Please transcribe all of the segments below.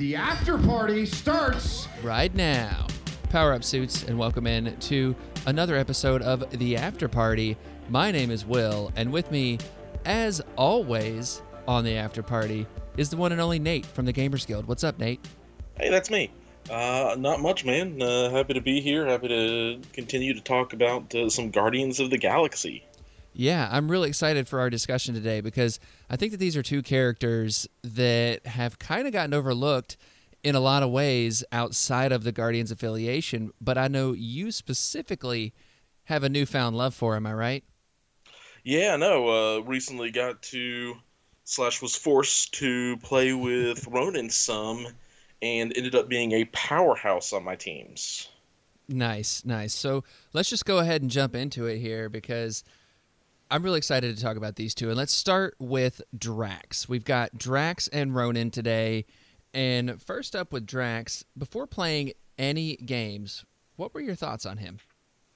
The after party starts right now. Power up, suits, and welcome in to another episode of The After Party. My name is Will, and with me, as always, on The After Party is the one and only Nate from the Gamers Guild. What's up, Nate? Hey, that's me. Not much, man. Happy to be here. Happy to continue to talk about some Guardians of the Galaxy. Yeah, I'm really excited for our discussion today because I think that these are two characters that have kind of gotten overlooked in a lot of ways outside of the Guardians affiliation, but I know you specifically have a newfound love for him, am I right? Yeah, I know. Recently got to, / was forced to play with Ronan some, and ended up being a powerhouse on my teams. Nice. So let's just go ahead and jump into it here because I'm really excited to talk about these two. And let's start with Drax. We've got Drax and Ronan today. And first up with Drax, before playing any games, what were your thoughts on him?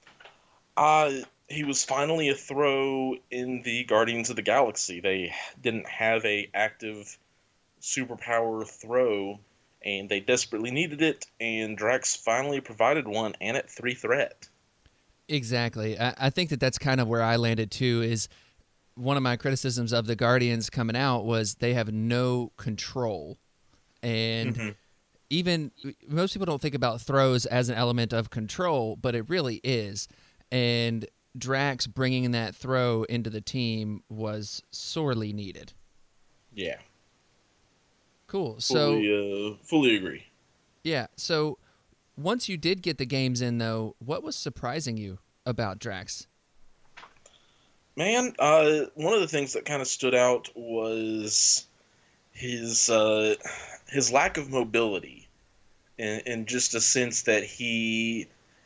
He was finally a throw in the Guardians of the Galaxy. They didn't have a active superpower throw, and they desperately needed it, and Drax finally provided one, and at 3 threat. Exactly. I think that that's kind of where I landed too, is one of my criticisms of the Guardians coming out was they have no control. And even most people don't think about throws as an element of control, but it really is. And Drax bringing that throw into the team was sorely needed. Yeah. Cool. So fully agree. Yeah. So once you did get the games in, though, what was surprising you about Drax? Man, one of the things that kind of stood out was his lack of mobility, in just a sense that he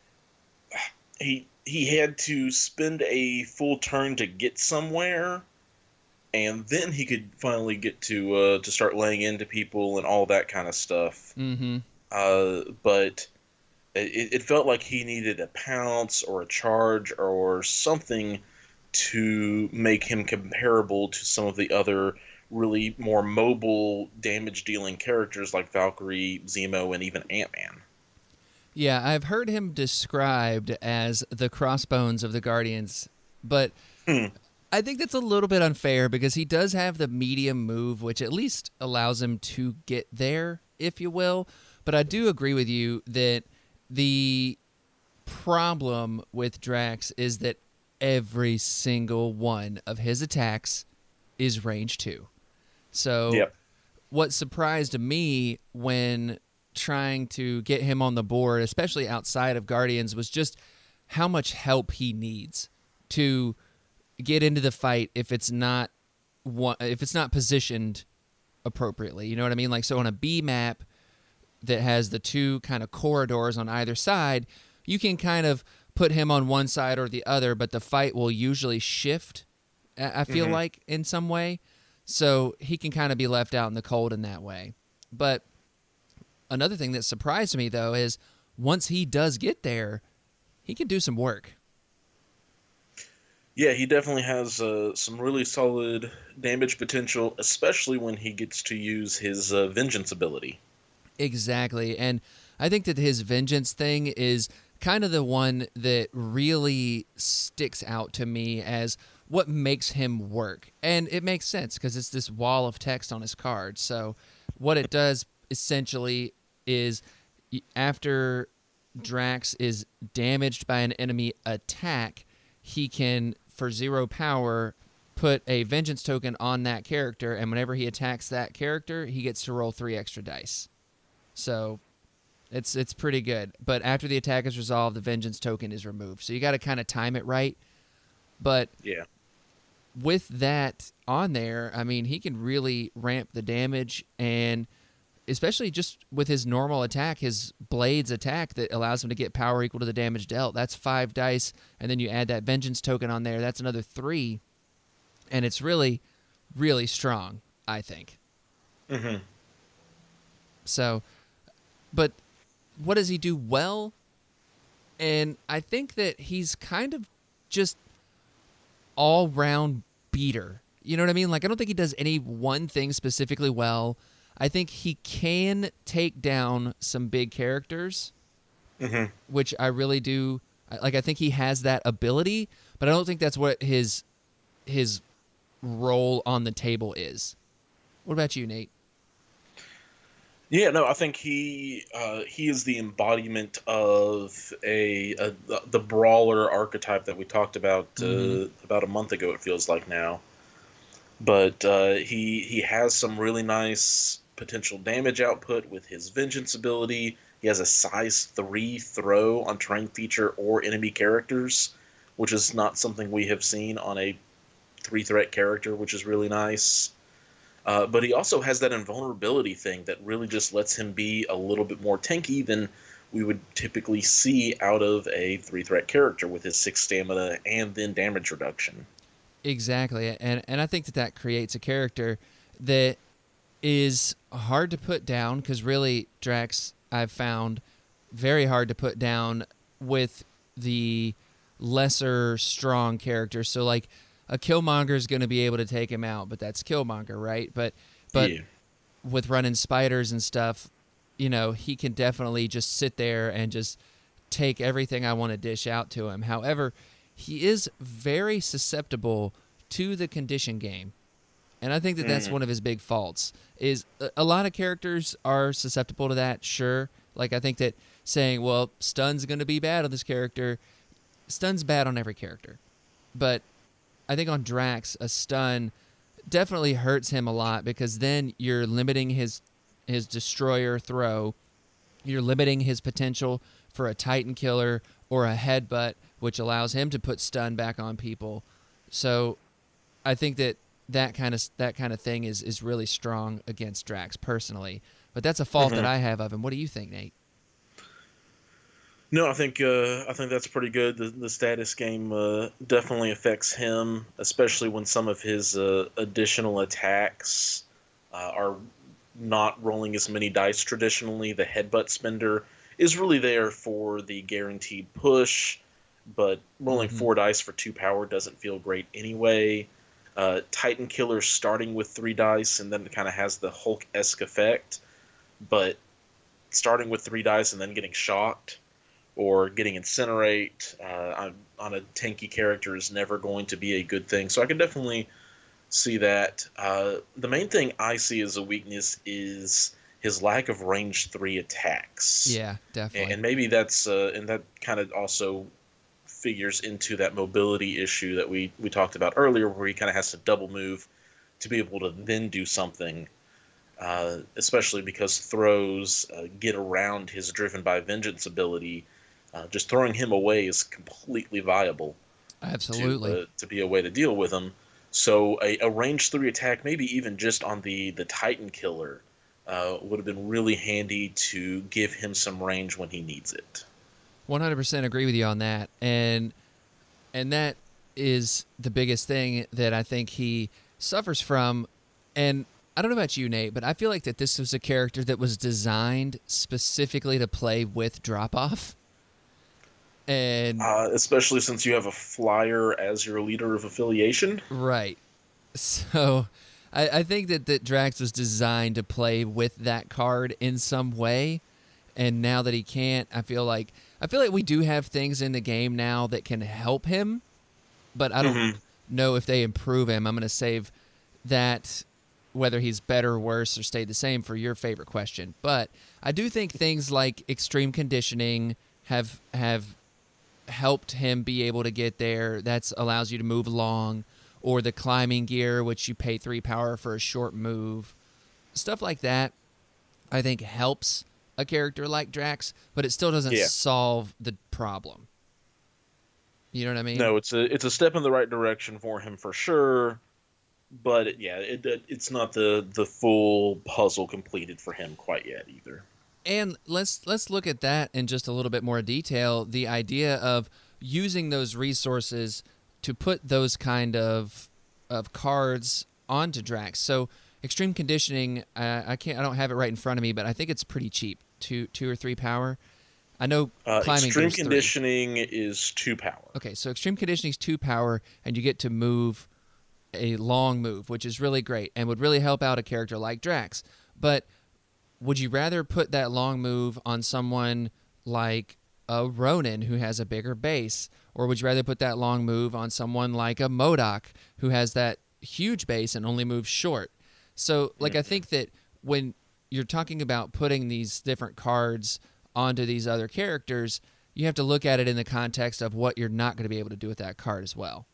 had to spend a full turn to get somewhere, and then he could finally get to start laying into people and all that kind of stuff. Mm-hmm. But it felt like he needed a pounce or a charge or something to make him comparable to some of the other really more mobile damage-dealing characters like Valkyrie, Zemo, and even Ant-Man. Yeah, I've heard him described as the Crossbones of the Guardians, but I think that's a little bit unfair because he does have the medium move, which at least allows him to get there, if you will. But I do agree with you that the problem with Drax is that every single one of his attacks is range 2. So What surprised me when trying to get him on the board, especially outside of Guardians, was just how much help he needs to get into the fight if it's not positioned appropriately. You know what I mean? Like, so on a B map that has the two kind of corridors on either side, you can kind of put him on one side or the other, but the fight will usually shift, I feel like, in some way. So he can kind of be left out in the cold in that way. But another thing that surprised me, though, is once he does get there, he can do some work. Yeah, he definitely has some really solid damage potential, especially when he gets to use his vengeance ability. Exactly. And I think that his vengeance thing is kind of the one that really sticks out to me as what makes him work. And it makes sense because it's this wall of text on his card. So what it does essentially is after Drax is damaged by an enemy attack, he can, for 0 power, put a vengeance token on that character, and whenever he attacks that character, he gets to roll 3 extra dice. So it's pretty good. But after the attack is resolved, the vengeance token is removed. So you got to kind of time it right. But yeah, with that on there, I mean, he can really ramp the damage, and especially just with his normal attack, his Blades attack that allows him to get power equal to the damage dealt. That's 5 dice, and then you add that vengeance token on there. That's another 3, and it's really, really strong, I think. Mm-hmm. So, but what does he do well? And I think that he's kind of just all-round beater. You know what I mean? Like, I don't think he does any one thing specifically well. I think he can take down some big characters, which I really do. Like, I think he has that ability, but I don't think that's what his role on the table is. What about you, Nate? Yeah, no, I think he is the embodiment of the brawler archetype that we talked about a month ago. It feels like now, but he has some really nice potential damage output with his vengeance ability. He has a size 3 throw on terrain feature or enemy characters, which is not something we have seen on a 3-threat character, which is really nice. But he also has that invulnerability thing that really just lets him be a little bit more tanky than we would typically see out of a 3-threat character with his 6 stamina and then damage reduction. Exactly, and I think that creates a character that is hard to put down, because really Drax, I've found, very hard to put down with the lesser strong characters. So like a Killmonger is going to be able to take him out, but that's Killmonger, right? But Yeah. with running spiders and stuff, he can definitely just sit there and just take everything I want to dish out to him. However, he is very susceptible to the condition game. And I think that that's one of his big faults. Is a lot of characters are susceptible to that, sure. Like, I think that saying, well, stun's going to be bad on this character, stun's bad on every character. But I think on Drax, a stun definitely hurts him a lot, because then you're limiting his destroyer throw. You're limiting his potential for a Titan killer or a headbutt, which allows him to put stun back on people. So I think that kind of thing is really strong against Drax personally. But that's a fault that I have of him. What do you think, Nate? No, I think that's pretty good. The status game definitely affects him, especially when some of his additional attacks are not rolling as many dice traditionally. The headbutt spender is really there for the guaranteed push, but rolling 4 dice for 2 power doesn't feel great anyway. Titan Killer starting with 3 dice and then it kind of has the Hulk-esque effect, but starting with 3 dice and then getting shocked or getting incinerate on a tanky character is never going to be a good thing. So I can definitely see that. The main thing I see as a weakness is his lack of range 3 attacks. Yeah, definitely. And maybe that's and that kind of also figures into that mobility issue that we talked about earlier, where he kind of has to double move to be able to then do something, especially because throws get around his driven by vengeance ability. Just throwing him away is completely viable. Absolutely. To be a way to deal with him. So a range 3 attack, maybe even just on the Titan Killer, would have been really handy to give him some range when he needs it. 100% agree with you on that. And that is the biggest thing that I think he suffers from. And I don't know about you, Nate, but I feel like that this was a character that was designed specifically to play with drop-off. And especially since you have a flyer as your leader of affiliation. Right. So I think that Drax was designed to play with that card in some way. And now that he can't, I feel like we do have things in the game now that can help him, but I don't know if they improve him. I'm going to save that, whether he's better or worse or stayed the same, for your favorite question. But I do think things like extreme conditioning have helped him be able to get there. That allows you to move long, or the climbing gear, which you pay 3 power for a short move. Stuff like that, I think, helps a character like Drax, but it still doesn't solve the problem. You know what I mean? No, it's a step in the right direction for him for sure, but it's not the full puzzle completed for him quite yet either. And let's look at that in just a little bit more detail. The idea of using those resources to put those kind of cards onto Drax. So extreme conditioning, I don't have it right in front of me, but I think it's pretty cheap, 2 or 3 power. I know climbing extreme goes 3. conditioning is 2 power. Okay, so extreme conditioning is 2 power, and you get to move a long move, which is really great and would really help out a character like Drax. But would you rather put that long move on someone like a Ronin who has a bigger base, or would you rather put that long move on someone like a MODOK who has that huge base and only moves short? So, like, I think that when you're talking about putting these different cards onto these other characters, you have to look at it in the context of what you're not going to be able to do with that card as well.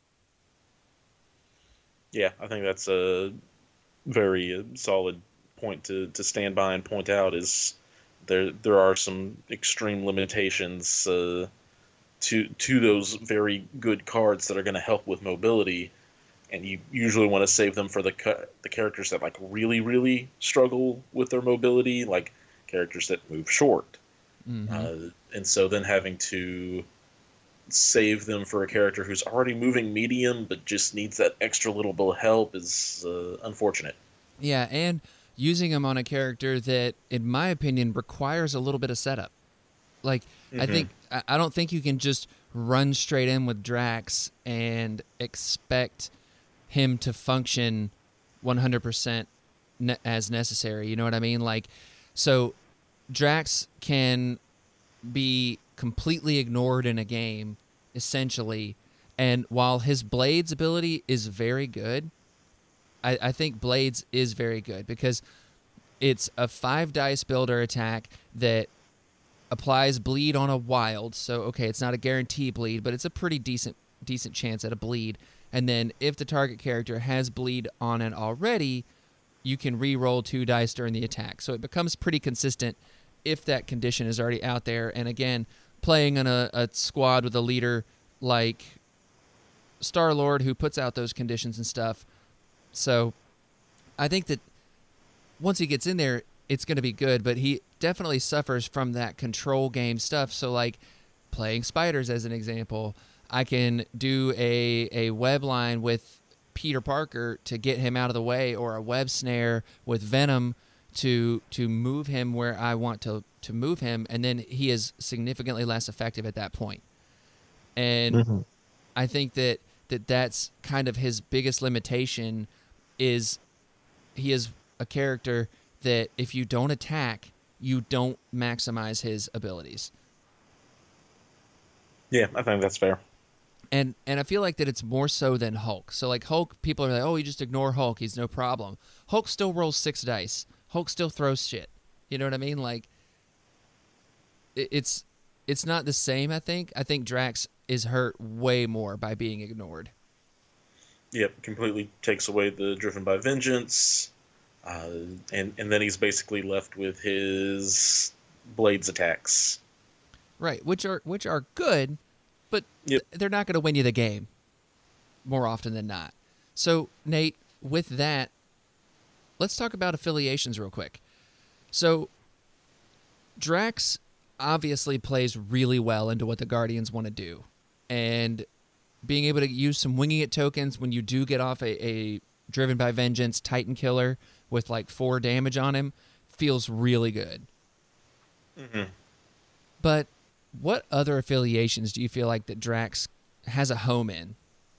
Yeah, I think that's a very solid point to stand by and point out. Is there are some extreme limitations to those very good cards that are going to help with mobility, and you usually want to save them for the characters that like really struggle with their mobility, like characters that move short. Mm-hmm. And so then having to save them for a character who's already moving medium but just needs that extra little bit of help is unfortunate. Yeah, and using them on a character that, in my opinion, requires a little bit of setup. Like, I don't think you can just run straight in with Drax and expect him to function 100% as necessary. You know what I mean? Like, so Drax can be completely ignored in a game, essentially, and while his Blades ability is very good, I think Blades is very good because it's a 5 dice builder attack that applies bleed on a wild. So, okay, it's not a guarantee bleed, but it's a pretty decent chance at a bleed. And then if the target character has bleed on it already, you can re-roll 2 dice during the attack. So it becomes pretty consistent if that condition is already out there. And again, playing on a squad with a leader like Star-Lord who puts out those conditions and stuff. So I think that once he gets in there, it's going to be good, but he definitely suffers from that control game stuff. So, like, playing spiders as an example, I can do a web line with Peter Parker to get him out of the way, or a web snare with Venom to move him where I want to move him, and then he is significantly less effective at that point. And I think that's kind of his biggest limitation is he is a character that if you don't attack, you don't maximize his abilities. Yeah, I think that's fair. And I feel like that it's more so than Hulk. So like Hulk, people are like, oh, you just ignore Hulk, he's no problem. Hulk still rolls 6 dice. Hulk still throws shit. You know what I mean? Like, it's not the same, I think. I think Drax is hurt way more by being ignored. Yep, completely takes away the Driven by Vengeance, and then he's basically left with his Blades attacks. Right, which are good, but they're not going to win you the game more often than not. So, Nate, with that, let's talk about affiliations real quick. So, Drax obviously plays really well into what the Guardians want to do, and being able to use some winging it tokens when you do get off a Driven by Vengeance Titan Killer with like 4 damage on him feels really good. But what other affiliations do you feel like that Drax has a home in?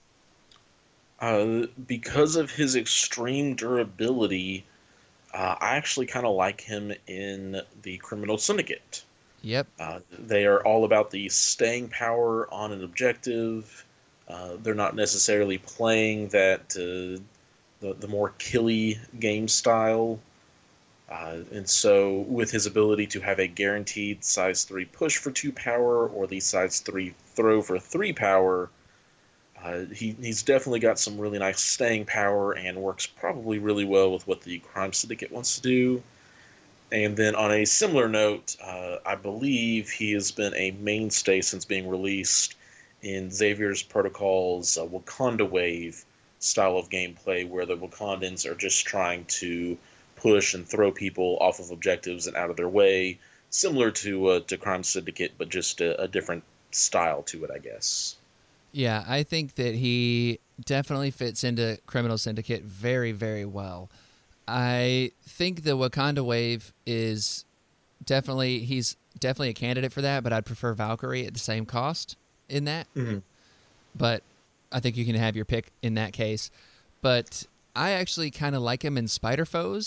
Because of his extreme durability, I actually kind of like him in the Criminal Syndicate. Yep. They are all about the staying power on an objective. They're not necessarily playing that the more killy game style. And so with his ability to have a guaranteed size 3 push for 2 power or the size 3 throw for 3 power, he's definitely got some really nice staying power and works probably really well with what the Crime Syndicate wants to do. And then on a similar note, I believe he has been a mainstay since being released in Xavier's Protocol's Wakanda Wave style of gameplay, where the Wakandans are just trying to push and throw people off of objectives and out of their way, similar to Crime Syndicate, but just a different style to it, I guess. Yeah, I think that he definitely fits into Criminal Syndicate very, very well. I think the Wakanda Wave is he's definitely a candidate for that, but I'd prefer Valkyrie at the same cost in that. But I think you can have your pick in that case. But I actually kind of like him in Spider Foes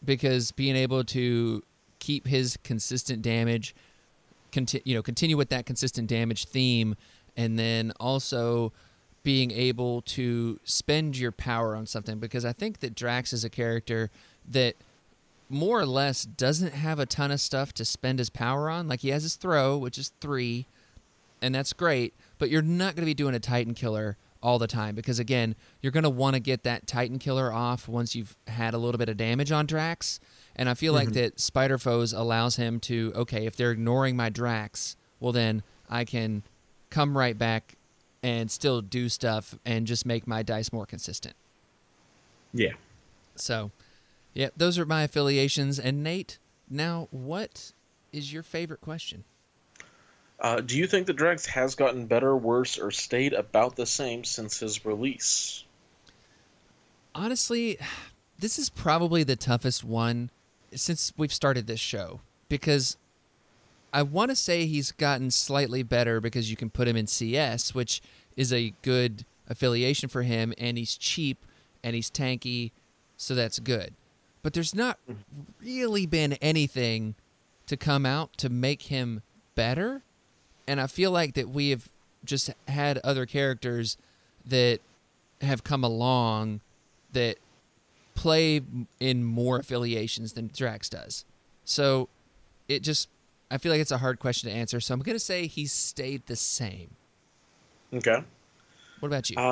because being able to keep his consistent damage, continue with that consistent damage theme, and then also being able to spend your power on something, because I think that Drax is a character that more or less doesn't have a ton of stuff to spend his power on. Like, he has his throw, which is 3, and that's great, but you're not going to be doing a Titan Killer all the time, because again, you're going to want to get that Titan Killer off once you've had a little bit of damage on Drax. And I feel like that Spider Foes allows him to, okay, if they're ignoring my Drax, well then I can come right back and still do stuff and just make my dice more consistent. Yeah. So, yeah, those are my affiliations. And Nate, now what is your favorite question? Do you think that Drax has gotten better, worse, or stayed about the same since his release? Honestly, this is probably the toughest one since we've started this show, because I want to say he's gotten slightly better because you can put him in CS, which is a good affiliation for him, and he's cheap and he's tanky, so that's good. But there's not really been anything to come out to make him better. And I feel like that we have just had other characters that have come along that play in more affiliations than Drax does. So I feel like it's a hard question to answer. So I'm going to say he's stayed the same. Okay. What about you?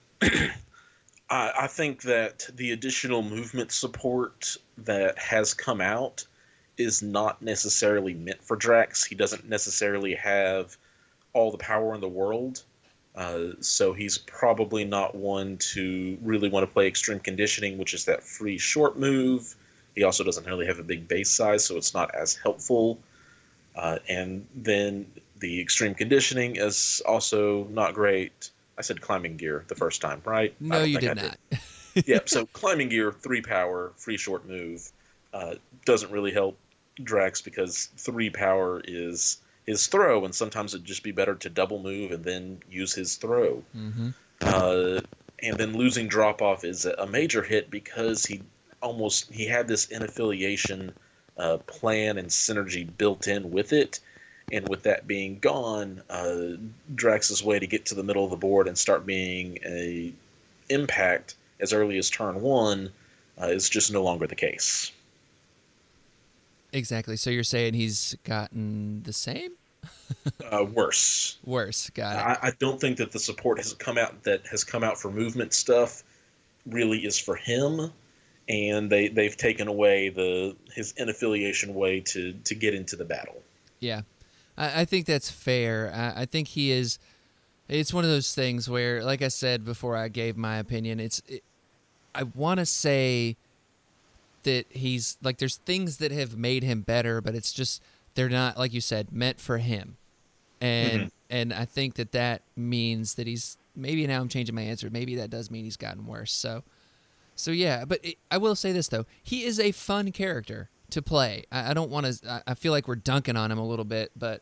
I think that the additional movement support that has come out is not necessarily meant for Drax. He doesn't necessarily have all the power in the world, so he's probably not one to really want to play Extreme Conditioning, which is that free short move. He also doesn't really have a big base size, so it's not as helpful. And then the Extreme Conditioning is also not great. I said Climbing Gear the first time, right? No, you did not. Yeah, so Climbing Gear, 3 power, free short move, doesn't really help Drax because 3 power is his throw, and sometimes it'd just be better to double move and then use his throw. Mm-hmm. And then losing drop off is a major hit because he had this inaffiliation plan and synergy built in with it, and with that being gone, Drax's way to get to the middle of the board and start being a impact as early as turn 1 is just no longer the case. Exactly. So you're saying he's gotten the same? Worse. Worse. Got it. I don't think that the support has come out for movement stuff really is for him, and they've taken away his inaffiliation way to get into the battle. Yeah, I think that's fair. I think he is. It's one of those things where, like I said before, I gave my opinion. I want to say that he's like, there's things that have made him better, but it's just they're not, like you said, meant for him. And I think that means that he's, maybe now I'm changing my answer, maybe that does mean he's gotten worse. So yeah, but I will say this though, he is a fun character to play. I don't want to, I feel like we're dunking on him a little bit, but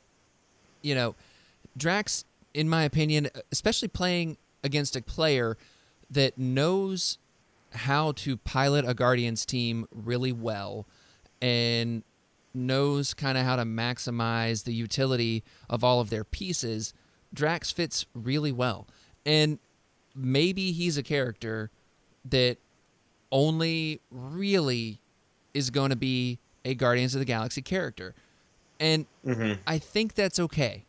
Drax, in my opinion, especially playing against a player that knows how to pilot a Guardians team really well and knows kind of how to maximize the utility of all of their pieces, Drax fits really well. And maybe he's a character that only really is going to be a Guardians of the Galaxy character. And I think that's okay.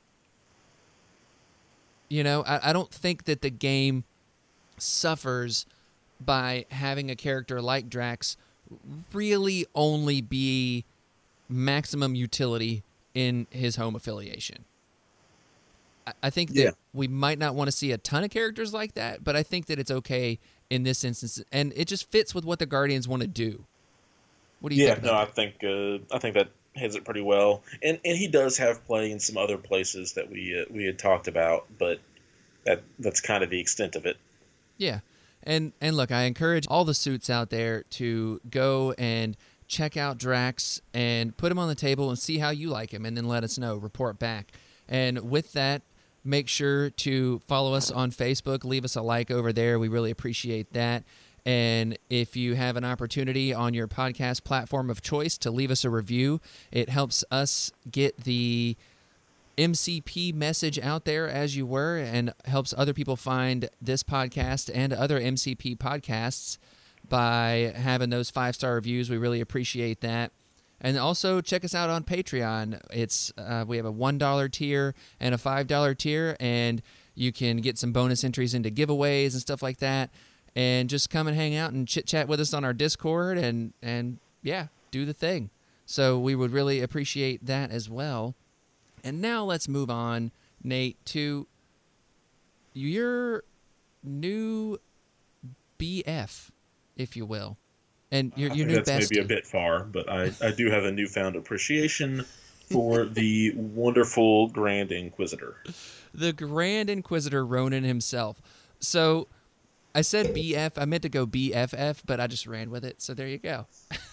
I don't think that the game suffers by having a character like Drax really only be maximum utility in his home affiliation. I think that we might not want to see a ton of characters like that, but I think that it's okay in this instance, and it just fits with what the Guardians want to do. What do you think about that? I think that has it pretty well, and he does have play in some other places that we had talked about, but that's kind of the extent of it. Yeah. And look, I encourage all the suits out there to go and check out Drax and put him on the table and see how you like him, and then let us know, report back. And with that, make sure to follow us on Facebook, leave us a like over there. We really appreciate that. And if you have an opportunity on your podcast platform of choice to leave us a review, it helps us get the MCP message out there as you were, and helps other people find this podcast and other MCP podcasts by having those 5-star reviews. We really appreciate that. And also check us out on Patreon. It's we have a $1 tier and a $5 tier, and you can get some bonus entries into giveaways and stuff like that. And just come and hang out and chit-chat with us on our Discord and yeah, do the thing. So we would really appreciate that as well. And now let's move on, Nate, to your new BF, if you will. And your new bestie. That's maybe a bit far, but I do have a newfound appreciation for the wonderful Grand Inquisitor. The Grand Inquisitor Ronan himself. So I said BF. I meant to go BFF, but I just ran with it. So there you go.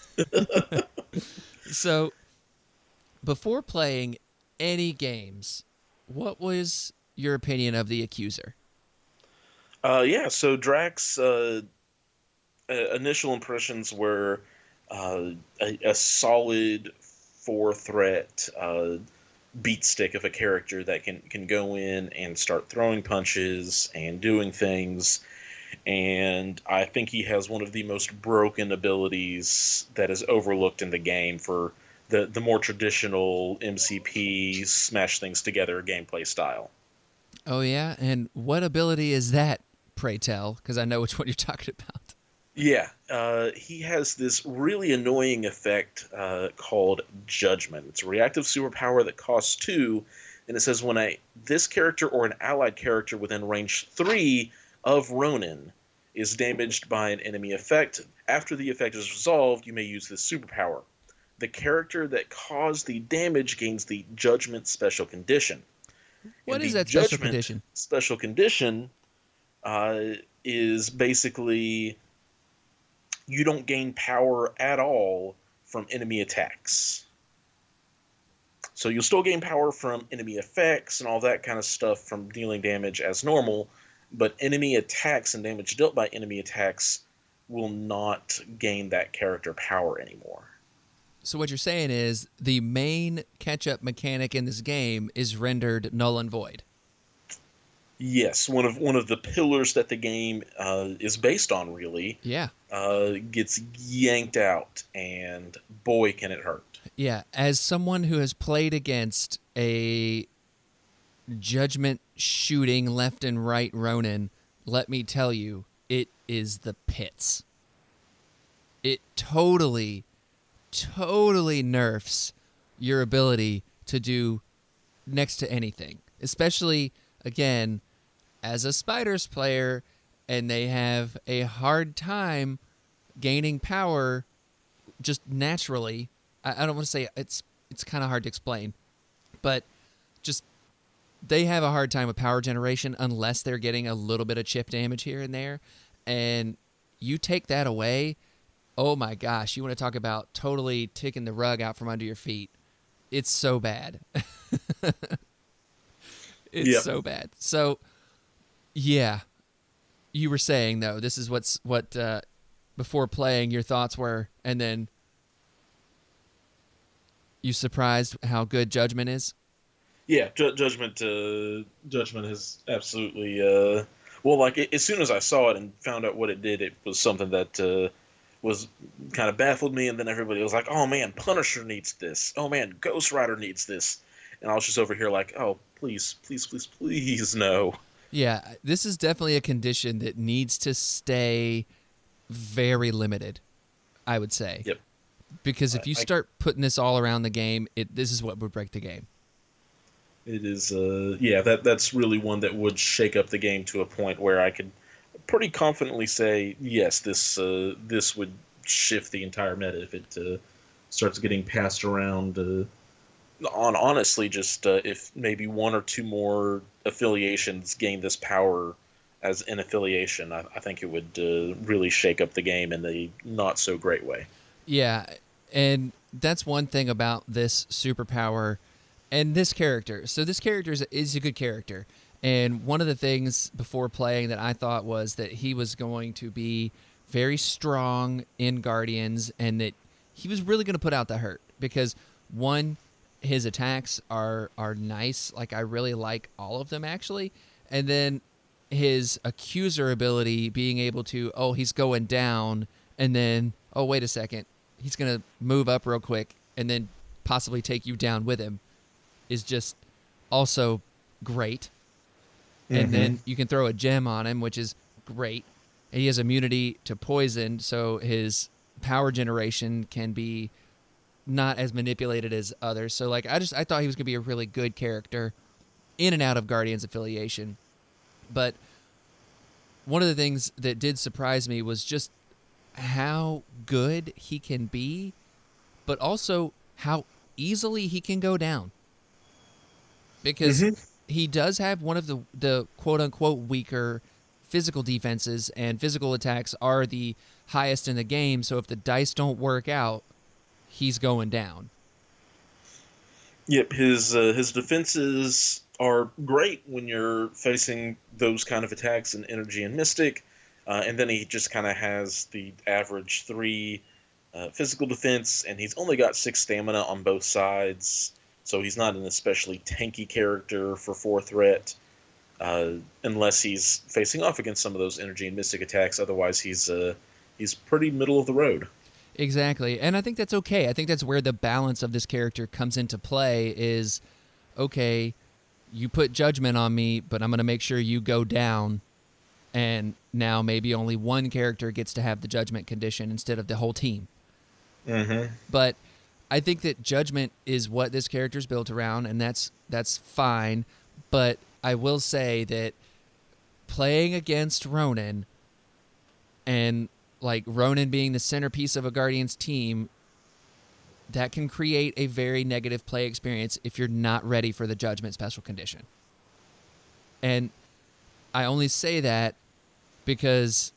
So before playing any games, what was your opinion of the Accuser? So Drax, initial impressions were a solid 4-threat beat stick of a character that can go in and start throwing punches and doing things. And I think he has one of the most broken abilities that is overlooked in the game for the more traditional MCP smash things together gameplay style. Oh, yeah? And what ability is that, pray tell? Because I know which one you're talking about. Yeah, he has this really annoying effect called Judgment. It's a reactive superpower that costs 2, and it says when this character or an allied character within range 3 of Ronan is damaged by an enemy effect, after the effect is resolved, you may use this superpower. The character that caused the damage gains the Judgment special condition. What is that special condition? Special condition is basically you don't gain power at all from enemy attacks. So you'll still gain power from enemy effects and all that kind of stuff from dealing damage as normal, but enemy attacks and damage dealt by enemy attacks will not gain that character power anymore. So what you're saying is the main catch-up mechanic in this game is rendered null and void. Yes, one of the pillars that the game is based on, really. Yeah. Gets yanked out, and boy, can it hurt. Yeah, as someone who has played against a Judgment shooting left and right Ronan, let me tell you, it is the pits. It totally nerfs your ability to do next to anything. Especially, again, as a Spiders player, and they have a hard time gaining power just naturally. I don't want to say it's kind of hard to explain, but just they have a hard time with power generation unless they're getting a little bit of chip damage here and there. And you take that away, oh my gosh, you want to talk about totally taking the rug out from under your feet. It's so bad. It's so bad. So, yeah, you were saying, though, this is what before playing your thoughts were, and then you surprised how good Judgment is? Yeah, Judgment is absolutely... as soon as I saw it and found out what it did, it was something that was kind of baffled me, and then everybody was like, oh man, Punisher needs this. Oh man, Ghost Rider needs this. And I was just over here like, oh, please, no. Yeah, this is definitely a condition that needs to stay very limited, I would say. Yep. Because if you start putting this all around the game, this is what would break the game. It is, that's really one that would shake up the game to a point where I could pretty confidently say, yes, this would shift the entire meta if it starts getting passed around. Honestly, just if maybe one or two more affiliations gain this power as an affiliation, I think it would really shake up the game in a not so great way. Yeah, and that's one thing about this superpower and this character. So this character is a good character. And one of the things before playing that I thought was that he was going to be very strong in Guardians, and that he was really going to put out the hurt because, one, his attacks are nice. Like, I really like all of them, actually. And then his accuser ability, being able to, oh, he's going down, and then, oh, wait a second, he's going to move up real quick and then possibly take you down with him, is just also great. And then you can throw a gem on him, which is great. He has immunity to poison, so his power generation can be not as manipulated as others. So, like, I thought he was going to be a really good character in and out of Guardians affiliation. But one of the things that did surprise me was just how good he can be, but also how easily he can go down. Because he does have one of the quote-unquote weaker physical defenses, and physical attacks are the highest in the game, so if the dice don't work out, he's going down. Yep, his defenses are great when you're facing those kind of attacks in Energy and Mystic, and then he just kind of has the average 3 physical defense, and he's only got 6 stamina on both sides, so he's not an especially tanky character for 4 threat, unless he's facing off against some of those Energy and Mystic attacks. Otherwise, he's pretty middle of the road. Exactly, and I think that's okay. I think that's where the balance of this character comes into play is, okay, you put judgment on me, but I'm going to make sure you go down, and now maybe only one character gets to have the judgment condition instead of the whole team. But I think that judgment is what this character is built around, and that's fine, but I will say that playing against Ronan, and like Ronan being the centerpiece of a Guardians team, that can create a very negative play experience if you're not ready for the judgment special condition. And I only say that because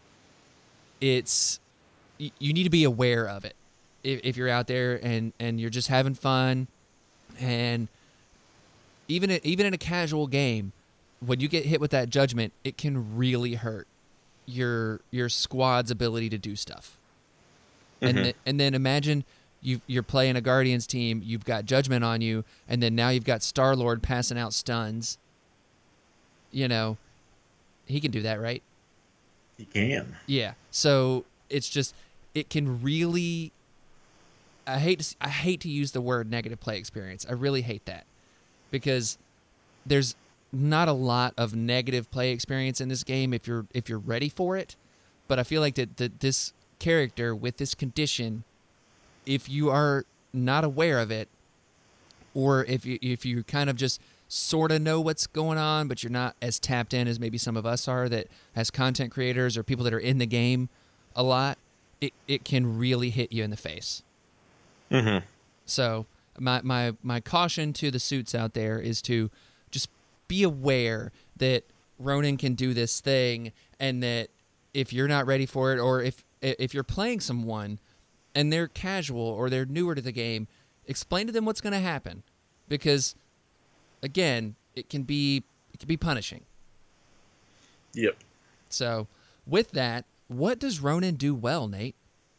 you need to be aware of it if you're out there and you're just having fun. And even in a casual game, when you get hit with that judgment, it can really hurt your squad's ability to do stuff. And then imagine you're playing a Guardians team, you've got judgment on you, and then now you've got Star-Lord passing out stuns. You know, he can do that, right? He can. Yeah. So it's just, it can really, I hate to use the word negative play experience. I really hate that, because there's not a lot of negative play experience in this game if you're ready for it. But I feel like that this character with this condition, if you are not aware of it, or if you kind of just sort of know what's going on, but you're not as tapped in as maybe some of us are, that as content creators or people that are in the game a lot, it can really hit you in the face. So my caution to the suits out there is to just be aware that Ronan can do this thing, and that if you're not ready for it, or if you're playing someone and they're casual or they're newer to the game, explain to them what's going to happen, because again, it can be punishing. Yep. So with that, what does Ronan do well, Nate?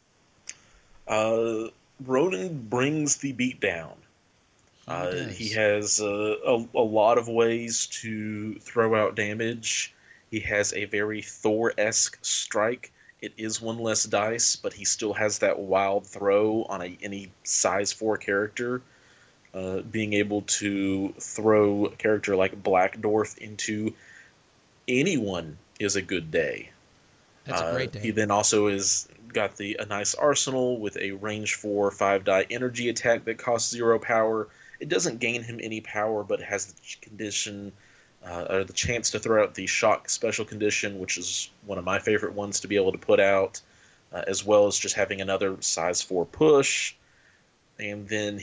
Ronan brings the beat down. He has a lot of ways to throw out damage. He has a very Thor-esque strike. It is 1 less dice, but he still has that wild throw on any size 4 character. Being able to throw a character like Black Dwarf into anyone is a good day. That's a great day. He then also is got a nice arsenal with a range 4 5-die energy attack that costs 0 power. It doesn't gain him any power, but has the condition or the chance to throw out the shock special condition, which is one of my favorite ones to be able to put out, as well as just having another size 4 push. And then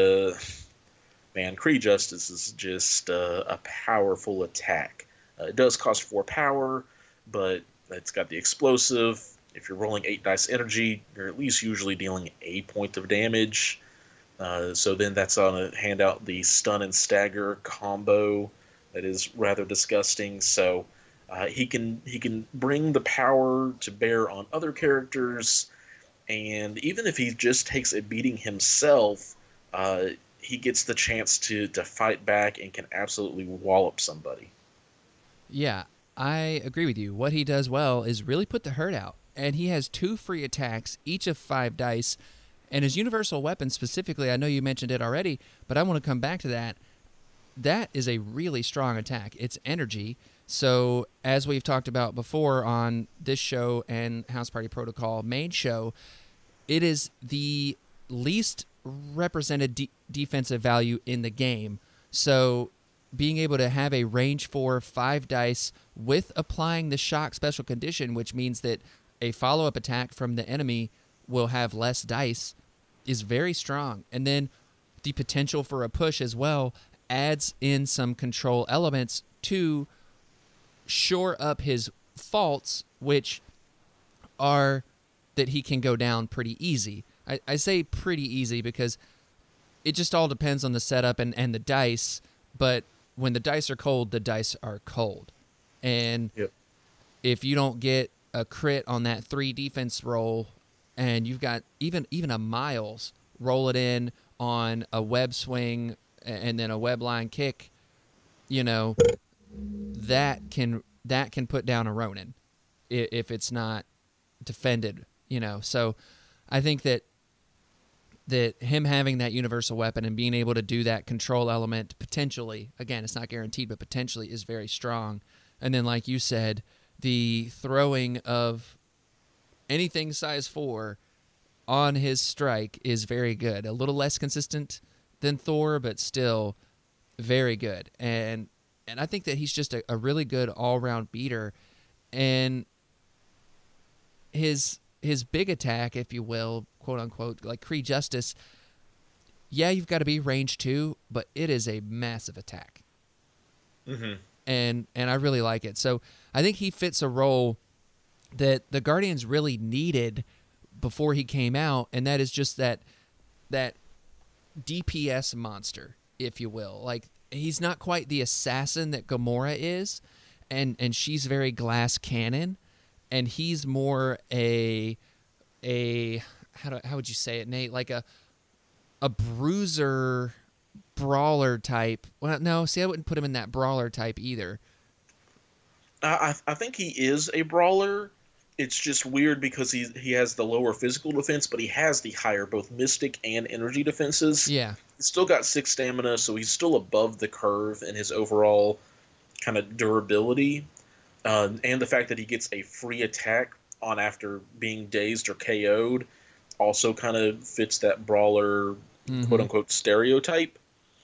Kree Justice is just a powerful attack. It does cost 4 power, but it's got the explosive. If you're rolling 8 dice energy, you're at least usually dealing a point of damage. So then that's on to hand out the stun and stagger combo that is rather disgusting. So He can bring the power to bear on other characters, and even if he just takes a beating himself, he gets the chance to fight back and can absolutely wallop somebody. Yeah, I agree with you. What he does well is really put the hurt out. And he has 2 free attacks, each of 5 dice. And his universal weapon specifically, I know you mentioned it already, but I want to come back to that. That is a really strong attack. It's energy. So, as we've talked about before on this show and House Party Protocol main show, it is the least represented defensive value in the game. So, being able to have a range 4 5 dice with applying the shock special condition, which means that a follow-up attack from the enemy will have less dice, is very strong. And then the potential for a push as well adds in some control elements to shore up his faults, which are that he can go down pretty easy. I say pretty easy because it just all depends on the setup and the dice, but when the dice are cold, the dice are cold. And if you don't get a crit on that 3 defense roll, and you've got even a Miles roll it in on a web swing and then a web line kick, that can put down a Ronin if it's not defended. So I think that him having that universal weapon and being able to do that control element potentially, again, it's not guaranteed, but potentially is very strong. And then, like you said, the throwing of anything size 4 on his strike is very good. A little less consistent than Thor, but still very good. And I think that he's just a really good all-round beater. And his big attack, if you will, quote-unquote, like Kree Justice, yeah, you've got to be range 2, but it is a massive attack. Mm-hmm. And I really like it. So I think he fits a role that the Guardians really needed before he came out, and that is just that DPS monster, if you will. Like, he's not quite the assassin that Gamora is, and she's very glass cannon, and he's more a how would you say it, Nate? Like a bruiser brawler type. Well, no, see, I wouldn't put him in that brawler type either. I think he is a brawler. It's just weird because he has the lower physical defense, but he has the higher both mystic and energy defenses. Yeah. He's still got 6 stamina, so he's still above the curve in his overall kind of durability. And the fact that he gets a free attack on after being dazed or KO'd also kind of fits that brawler, quote-unquote, stereotype.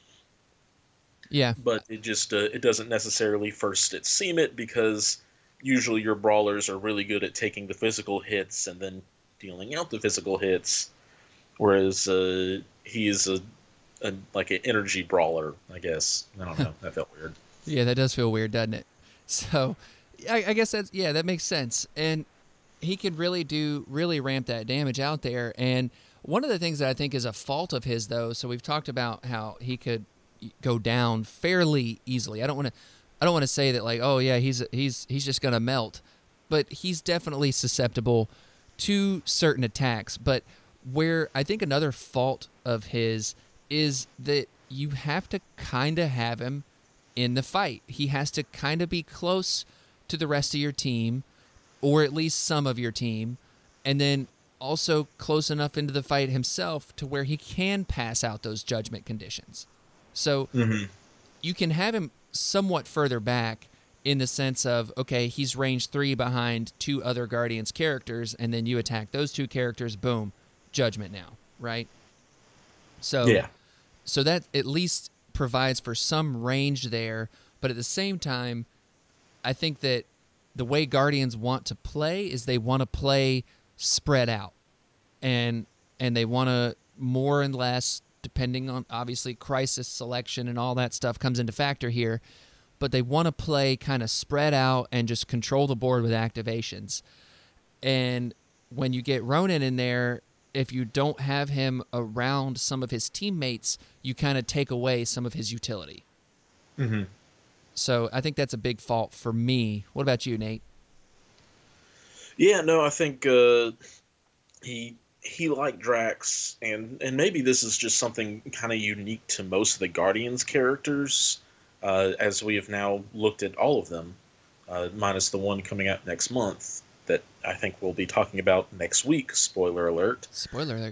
Yeah. But it just it doesn't necessarily first seem it, because usually your brawlers are really good at taking the physical hits and then dealing out the physical hits, whereas he is like an energy brawler, I guess. I don't know. That felt weird. Yeah, that does feel weird, doesn't it? So I guess that makes sense. And he could really ramp that damage out there. And one of the things that I think is a fault of his, though, so we've talked about how he could go down fairly easily. I don't want to say that, like, oh yeah, he's just gonna melt, but he's definitely susceptible to certain attacks. But where I think another fault of his is that you have to kind of have him in the fight. He has to kind of be close to the rest of your team, or at least some of your team, and then also close enough into the fight himself to where he can pass out those judgment conditions. So you can have him somewhat further back in the sense of, okay, he's range 3 behind 2 other Guardians characters, and then you attack those 2 characters, boom, judgment now, right? So, yeah. So that at least provides for some range there, but at the same time, I think that the way Guardians want to play is they want to play spread out, and they want to more and less, depending on, obviously, crisis selection and all that stuff comes into factor here, but they want to play kind of spread out and just control the board with activations. And when you get Ronin in there, if you don't have him around some of his teammates, you kind of take away some of his utility. So I think that's a big fault for me. What about you, Nate? Yeah, no, I think he liked Drax, and maybe this is just something kind of unique to most of the Guardians characters, as we have now looked at all of them, minus the one coming out next month that I think we'll be talking about next week. Spoiler alert. Spoiler alert.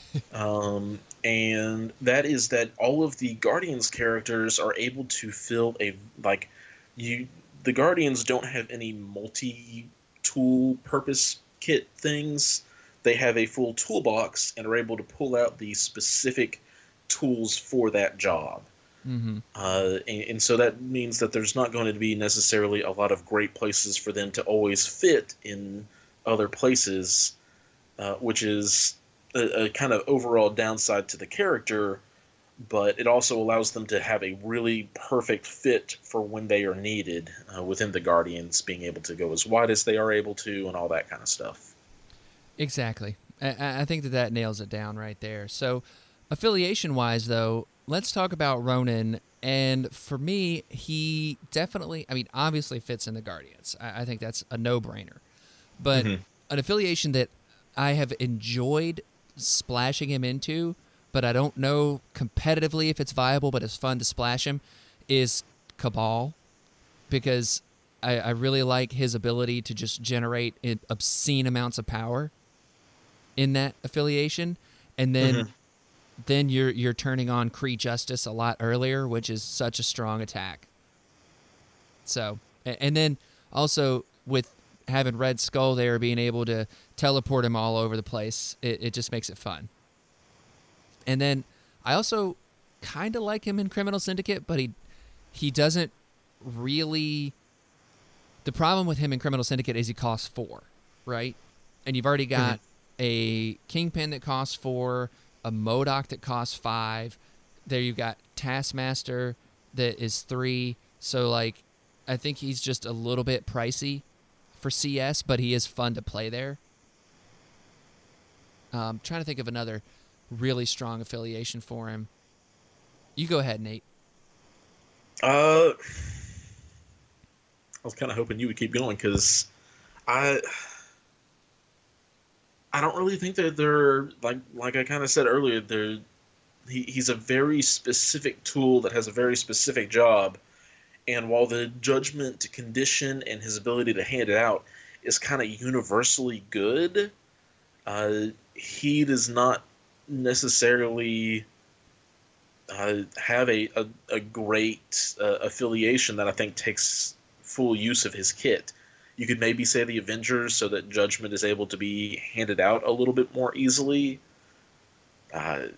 And that is that all of the Guardians characters are able to fill the Guardians don't have any multi-tool purpose kit things. They have a full toolbox and are able to pull out the specific tools for that job. Mm-hmm. And so that means that there's not going to be necessarily a lot of great places for them to always fit in other places, which is a kind of overall downside to the character, but it also allows them to have a really perfect fit for when they are needed within the Guardians, being able to go as wide as they are able to and all that kind of stuff. Exactly. I think that nails it down right there. So affiliation-wise, though, let's talk about Ronan. And for me, he definitely, obviously fits in the Guardians. I think that's a no-brainer. But an affiliation that I have enjoyed splashing him into, but I don't know competitively if it's viable, but it's fun to splash him, is Cabal. Because I really like his ability to just generate obscene amounts of power in that affiliation. And then you're turning on Kree Justice a lot earlier, which is such a strong attack. So, and then also with having Red Skull there, being able to teleport him all over the place, it just makes it fun. And then I also kind of like him in Criminal Syndicate, but he doesn't really... The problem with him in Criminal Syndicate is he costs 4, right? And you've already got a Kingpin that costs 4, a MODOK that costs 5. There you've got Taskmaster that is 3. So, I think he's just a little bit pricey for CS, but he is fun to play there. Trying to think of another really strong affiliation for him. You go ahead, Nate. I was kind of hoping you would keep going, because I don't really think that they're like I kind of said earlier. He's a very specific tool that has a very specific job, and while the judgment to condition and his ability to hand it out is kind of universally good, he does not necessarily have a great affiliation that I think takes full use of his kit. You could maybe say the Avengers, so that judgment is able to be handed out a little bit more easily. I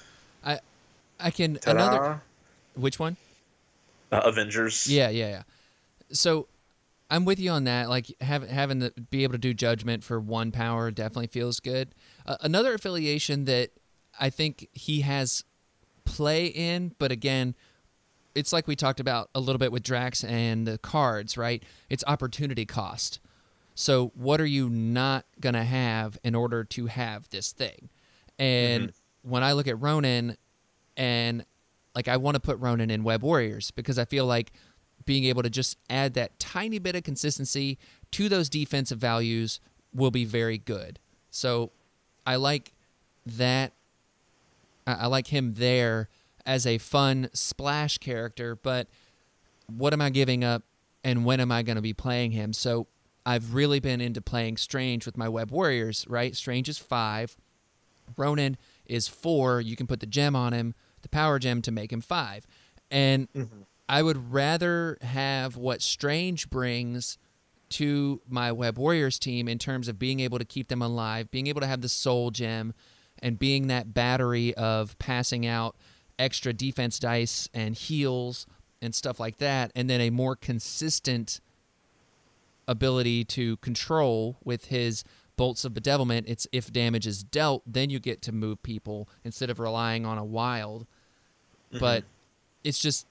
can... Ta-da. Another... Which one? Avengers. Yeah. So I'm with you on that. Having the be able to do judgment for 1 power definitely feels good. Another affiliation that I think he has play in, but again, it's like we talked about a little bit with Drax and the cards, right? It's opportunity cost. So what are you not going to have in order to have this thing? And when I look at Ronan, and I want to put Ronan in Web Warriors, because I feel like being able to just add that tiny bit of consistency to those defensive values will be very good. So I like that. I like him there as a fun splash character, but what am I giving up, and when am I going to be playing him? So I've really been into playing Strange with my Web Warriors, right? Strange is 5. Ronan is 4. You can put the gem on him, the power gem, to make him 5. And I would rather have what Strange brings to my Web Warriors team in terms of being able to keep them alive, being able to have the soul gem, and being that battery of passing out extra defense dice and heals and stuff like that, and then a more consistent ability to control with his bolts of bedevilment. It's if damage is dealt, then you get to move people instead of relying on a wild. But it's just...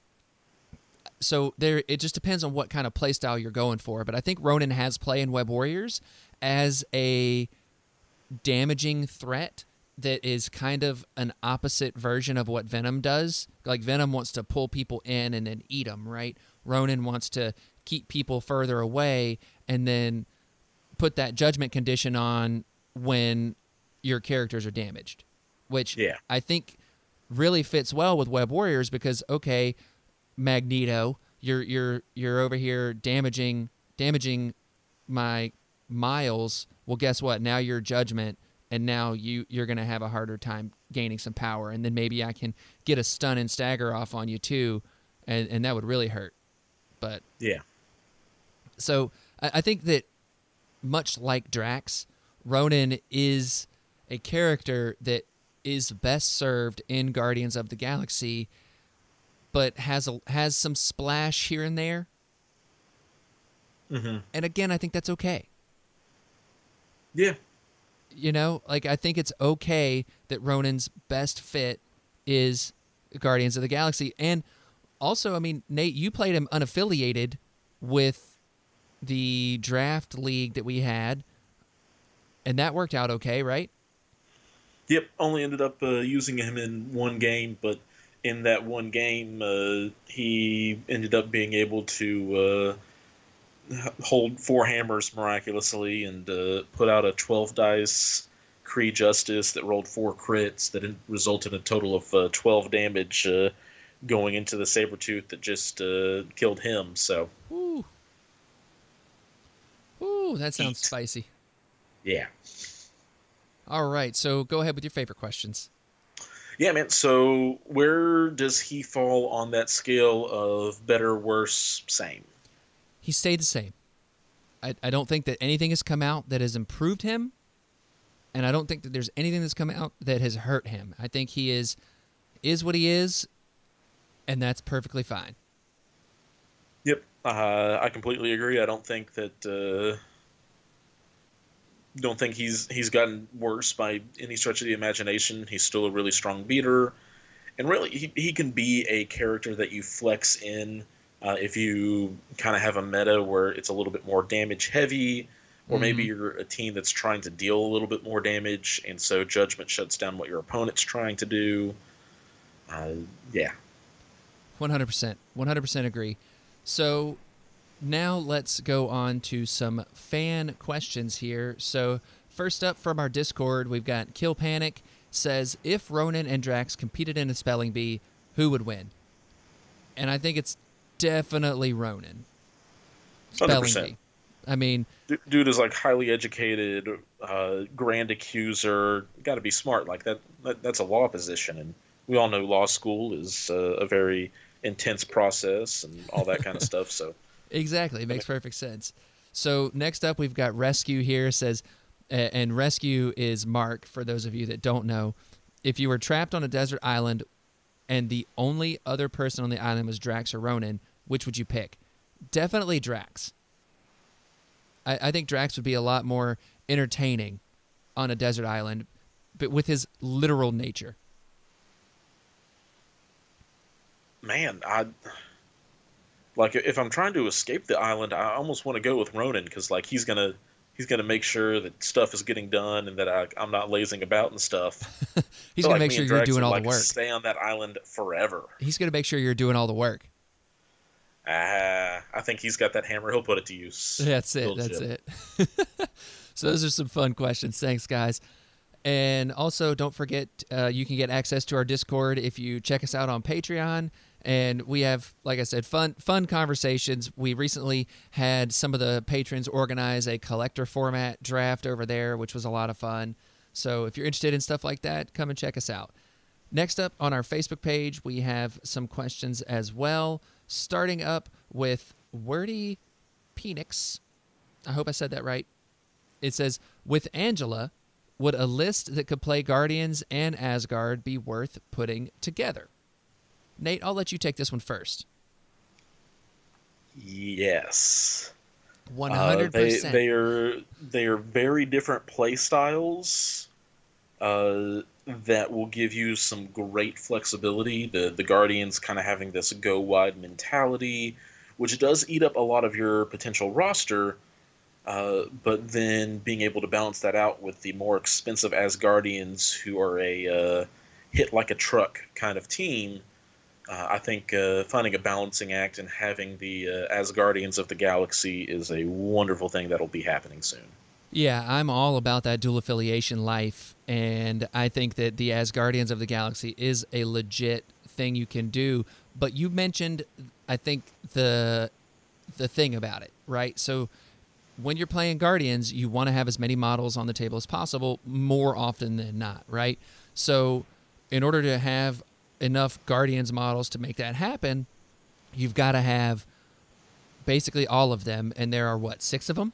So there, it just depends on what kind of playstyle you're going for. But I think Ronan has play in Web Warriors as a damaging threat that is kind of an opposite version of what Venom does. Like, Venom wants to pull people in and then eat them, right? Ronan wants to keep people further away and then put that judgment condition on when your characters are damaged, which I think really fits well with Web Warriors because, okay, Magneto, you're over here damaging my Miles. Well, guess what? Now you're Judgment, and now you're going to have a harder time gaining some power, and then maybe I can get a stun and stagger off on you too, and that would really hurt. But yeah. So I think that much like Drax, Ronan is a character that is best served in Guardians of the Galaxy, but has some splash here and there. Mm-hmm. And again, I think that's okay. Yeah. You know, like I think it's okay that Ronan's best fit is Guardians of the Galaxy. And also, I mean, Nate, you played him unaffiliated with the draft league that we had, and that worked out okay, right? Yep, only ended up using him in one game, but in that one game, he ended up being able to hold 4 hammers miraculously and put out a 12 dice Kree Justice that rolled 4 crits that resulted in a total of 12 damage going into the Sabretooth that just killed him. So, ooh, that sounds spicy. Yeah. All right, so go ahead with your favorite questions. Yeah, man. So where does he fall on that scale of better, worse, same? He stayed the same. I don't think that anything has come out that has improved him, and I don't think that there's anything that's come out that has hurt him. I think he is what he is, and that's perfectly fine. Yep, I completely agree. I don't think that he's gotten worse by any stretch of the imagination. He's still a really strong beater, and really he can be a character that you flex in if you kind of have a meta where it's a little bit more damage heavy, or maybe you're a team that's trying to deal a little bit more damage, and so Judgment shuts down what your opponent's trying to do. Yeah. 100% agree. So now let's go on to some fan questions here. So first up from our Discord, we've got Kill Panic says, if Ronan and Drax competed in a spelling bee, who would win? And I think it's definitely Ronan. Spelling 100%. bee. I mean, dude is like highly educated, grand accuser. Got to be smart. Like that's a law position, and we all know law school is a very intense process and all that kind of stuff. So exactly, it makes perfect sense. So next up, we've got Rescue here. Says, and Rescue is Mark. For those of you that don't know, if you were trapped on a desert island, and the only other person on the island was Drax or Ronan, which would you pick? Definitely Drax. I think Drax would be a lot more entertaining on a desert island, but with his literal nature. Man, if I'm trying to escape the island, I almost want to go with Ronan because like he's gonna make sure that stuff is getting done and that I'm not lazing about and stuff. He's gonna make sure you're doing all the work. Stay on that island forever. He's gonna make sure you're doing all the work. I think he's got that hammer. He'll put it to use. That's it. So those are some fun questions. Thanks, guys. And also, don't forget, you can get access to our Discord if you check us out on Patreon. And we have, like I said, fun conversations. We recently had some of the patrons organize a collector format draft over there, which was a lot of fun. So if you're interested in stuff like that, come and check us out. Next up on our Facebook page, we have some questions as well. Starting up with Wordy Penix. I hope I said that right. It says, with Angela, would a list that could play Guardians and Asgard be worth putting together? Nate, I'll let you take this one first. Yes. 100%. They are very different play styles that will give you some great flexibility. The Guardians kind of having this go wide mentality, which does eat up a lot of your potential roster, but then being able to balance that out with the more expensive Asgardians who are a hit like a truck kind of team. I think finding a balancing act and having the Asgardians of the Galaxy is a wonderful thing that'll be happening soon. Yeah, I'm all about that dual affiliation life, and I think that the Asgardians of the Galaxy is a legit thing you can do. But you mentioned, I think, the thing about it, right? So when you're playing Guardians, you want to have as many models on the table as possible more often than not, right? So in order to have enough Guardians models to make that happen, you've got to have basically all of them, and there are, 6 of them?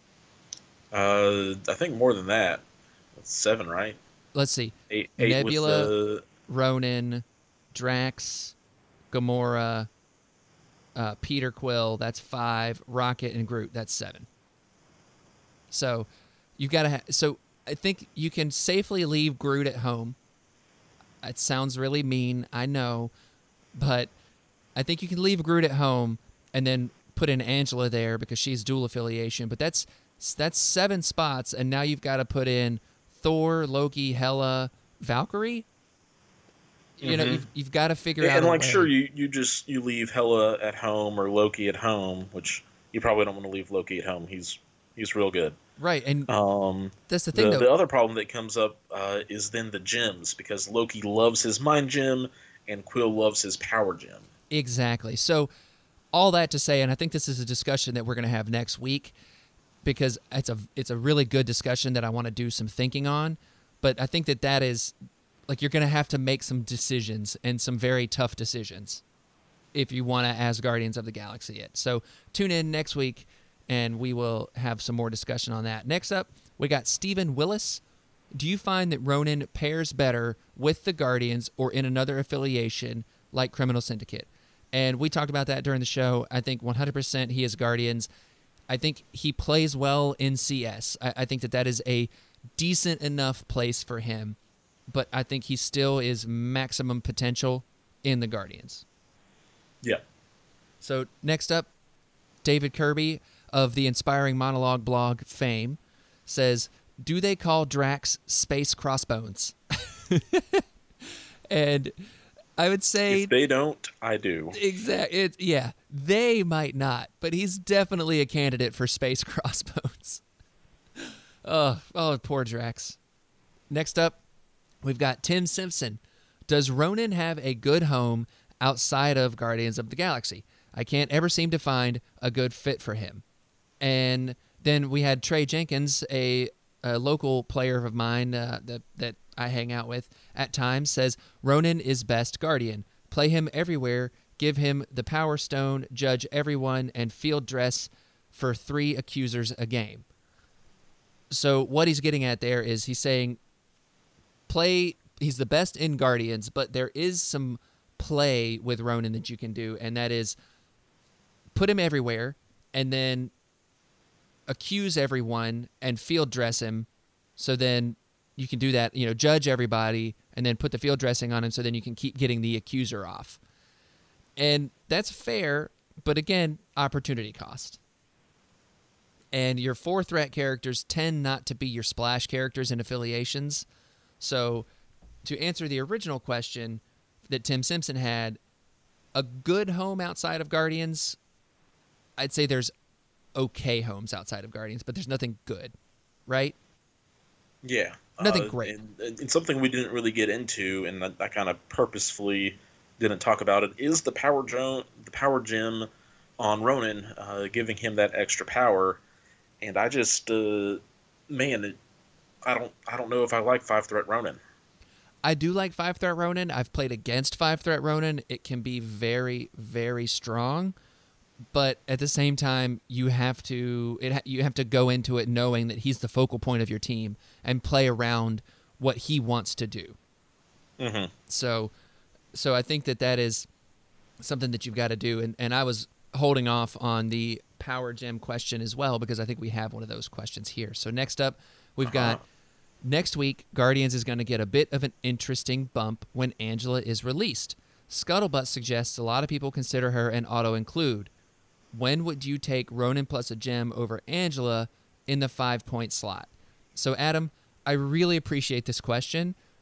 I think more than that. That's 7, right? Let's see. Eight Nebula, with Ronan, Drax, Gamora, Peter Quill, that's 5, Rocket and Groot, that's 7. So you've got to so I think you can safely leave Groot at home. It sounds really mean, I know, but I think you can leave Groot at home and then put in Angela there because she's dual affiliation, but that's 7 spots, and now you've got to put in Thor, Loki, Hela, Valkyrie. You know, you've got to figure out. And like, a way. sure, you leave Hela at home or Loki at home, which you probably don't want to leave Loki at home. He's real good. Right, and that's the thing. The other problem that comes up is then the gems, because Loki loves his mind gem and Quill loves his power gem. Exactly. So all that to say, and I think this is a discussion that we're going to have next week, because it's a really good discussion that I want to do some thinking on. But I think that is, like, you're going to have to make some decisions, and some very tough decisions, if you want to Asgardians of the Galaxy it. So tune in next week, and we will have some more discussion on that. Next up, we got Stephen Willis. Do you find that Ronan pairs better with the Guardians or in another affiliation like Criminal Syndicate? And we talked about that during the show. I think 100% he is Guardians. I think he plays well in CS. I think that is a decent enough place for him, but I think he still is maximum potential in the Guardians. Yeah. So next up, David Kirby of the Inspiring Monologue blog fame says, do they call Drax Space Crossbones? And I would say, if they don't, I do. Exactly. Yeah, they might not, but he's definitely a candidate for Space Crossbones. Oh, poor Drax. Next up, we've got Tim Simpson. Does Ronan have a good home outside of Guardians of the Galaxy? I can't ever seem to find a good fit for him. And then we had Trey Jenkins, a local player of mine that I hang out with at times, says Ronan is best Guardian. Play him everywhere, give him the Power Stone, judge everyone, and field dress for 3 accusers a game. So what he's getting at there is he's saying he's the best in Guardians, but there is some play with Ronan that you can do, and that is put him everywhere and then accuse everyone and field dress him, so then you can do that, judge everybody and then put the field dressing on him, so then you can keep getting the accuser off. And that's fair, but again, opportunity cost. And your 4 threat characters tend not to be your splash characters in affiliations. So to answer the original question that Tim Simpson had, a good home outside of Guardians, I'd say there's okay homes outside of Guardians, but there's nothing good, right? Yeah. Nothing great. And something we didn't really get into, and I kind of purposefully didn't talk about it, is the power gem on Ronan, giving him that extra power. And I just, I don't know if I like 5-threat Ronan. I do like 5-threat Ronan. I've played against 5-threat Ronan. It can be very, very strong, but at the same time, you have to go into it knowing that he's the focal point of your team and play around what he wants to do. Mm-hmm. So I think that is something that you've got to do. And I was holding off on the power gem question as well, because I think we have one of those questions here. So next up, we've got next week, Guardians is going to get a bit of an interesting bump when Angela is released. Scuttlebutt suggests a lot of people consider her an auto-include. When would you take Ronan plus a gem over Angela in the 5-point slot? So Adam, I really appreciate this question,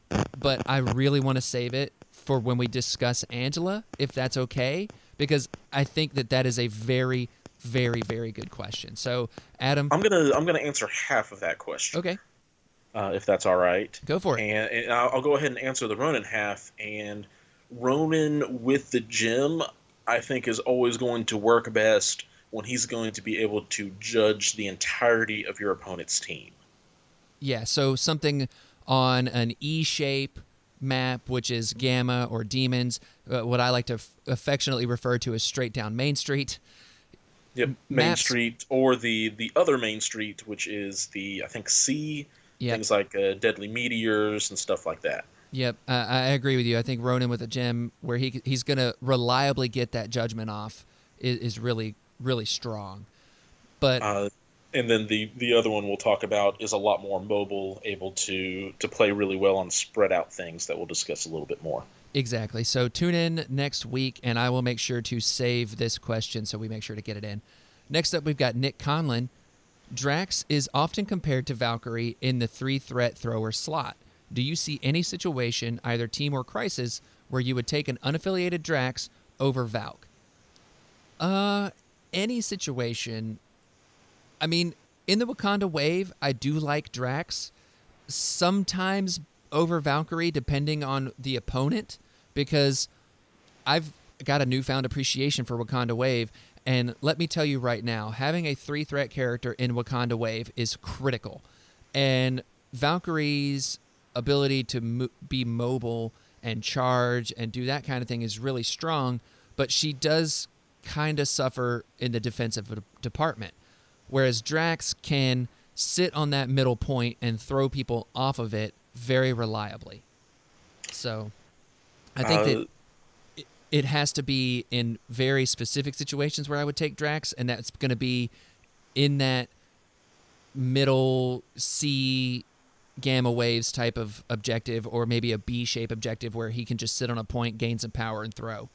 but I really want to save it for when we discuss Angela, if that's okay, because I think that is a very, very, very good question. So, Adam, I'm gonna answer half of that question. Okay, If that's all right. Go for it. And I'll go ahead and answer the Ronin half. And Ronin with the gem, I think, is always going to work best when he's going to be able to judge the entirety of your opponent's team. Yeah, so something on an E-shape map, which is Gamma or Demons, what I like to affectionately refer to as straight down Main Street. Yep, Main Street, or the other Main Street, which is I think C, things like Deadly Meteors and stuff like that. Yep, I agree with you. I think Ronin with a gem, where he's going to reliably get that judgment off, is really, really strong. But and then the other one we'll talk about is a lot more mobile, able to play really well on spread out things that we'll discuss a little bit more. Exactly. So tune in next week, and I will make sure to save this question so we make sure to get it in. Next up, we've got Nick Conlon. Drax is often compared to Valkyrie in the 3-threat thrower slot. Do you see any situation, either team or crisis, where you would take an unaffiliated Drax over Valk? Any situation. I mean, in the Wakanda wave, I do like Drax. Sometimes over Valkyrie, depending on the opponent, because I've got a newfound appreciation for Wakanda wave. And let me tell you right now, having a 3-threat character in Wakanda wave is critical. And Valkyrie's ability to be mobile and charge and do that kind of thing is really strong, but she does kind of suffer in the defensive department. Whereas Drax can sit on that middle point and throw people off of it very reliably. So I think that it has to be in very specific situations where I would take Drax, and that's going to be in that middle C gamma waves type of objective, or maybe a B-shape objective where he can just sit on a point, gain some power, and throw.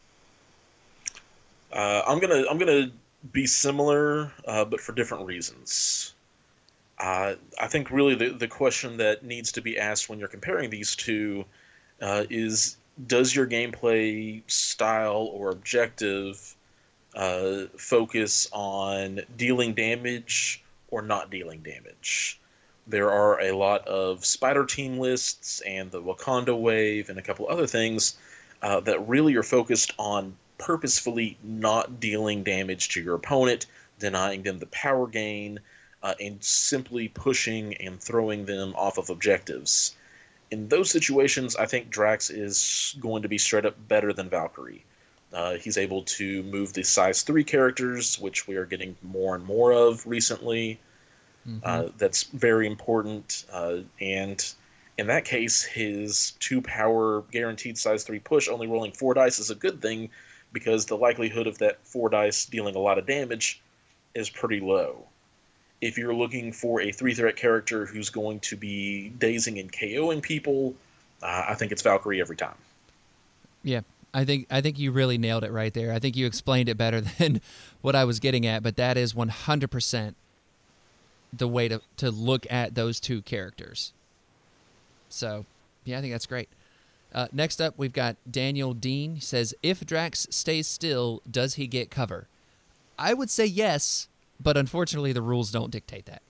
I'm gonna be similar, but for different reasons. I think really the question that needs to be asked when you're comparing these two is, does your gameplay style or objective focus on dealing damage or not dealing damage? There are a lot of Spider Team lists and the Wakanda Wave and a couple other things that really are focused on purposefully not dealing damage to your opponent, denying them the power gain, and simply pushing and throwing them off of objectives. In those situations, I think Drax is going to be straight up better than Valkyrie. He's able to move the size 3 characters, which we are getting more and more of recently. That's very important. And in that case, his 2-power guaranteed size 3 push, only rolling 4 dice, is a good thing, because the likelihood of that 4 dice dealing a lot of damage is pretty low. If you're looking for a 3-threat character who's going to be dazing and KOing people, I think it's Valkyrie every time. Yeah, I think you really nailed it right there. I think you explained it better than what I was getting at, but that is 100% the way to look at those two characters. So, yeah, I think that's great. Next up, we've got Daniel Dean. He says, if Drax stays still, does he get cover? I would say yes, but unfortunately the rules don't dictate that.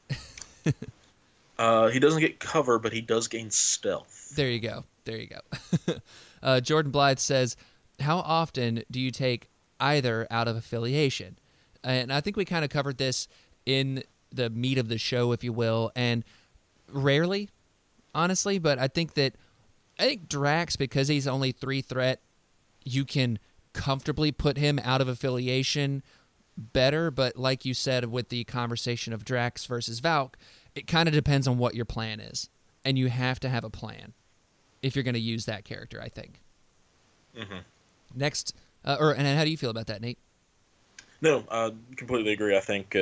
He doesn't get cover, but he does gain stealth. There you go. Jordan Blythe says, how often do you take either out of affiliation? And I think we kind of covered this in the meat of the show, if you will, and rarely, honestly, but I think Drax, because he's only 3-threat, you can comfortably put him out of affiliation better, but like you said with the conversation of Drax versus Valk, it kind of depends on what your plan is, and you have to have a plan if you're going to use that character, I think. Mm-hmm. Next, and how do you feel about that, Nate? No, I completely agree. I think